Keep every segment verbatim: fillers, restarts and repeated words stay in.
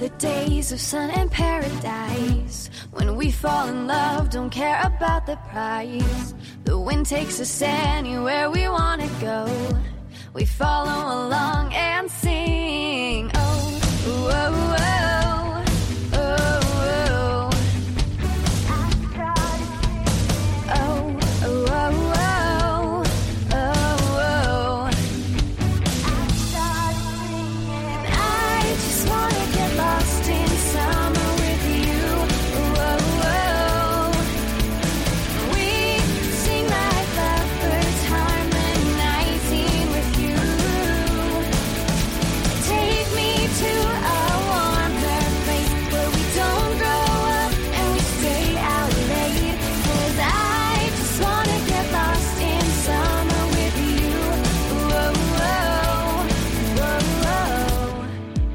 the days of sun and paradise, when we fall in love, don't care about the price. The wind takes us anywhere we want to go. We follow along and sing. Oh, oh, oh, oh, oh, oh. Oh, oh, oh, oh, oh, oh. And I just wanna get lost in summer with you. Oh, oh, oh. We sing like lovebirds, harmonizing with you. Take me to a warmer place where we don't grow up and we stay out late. 'Cause I just wanna get lost in summer with you. Whoa, whoa, whoa, whoa.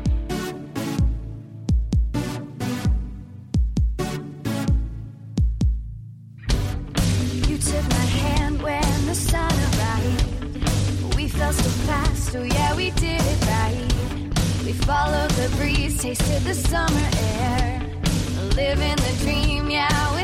You took my hand when the sun arrived. We fell so fast, oh yeah, we did it right. We followed the breeze, tasted the summer air, living the dream, yeah. We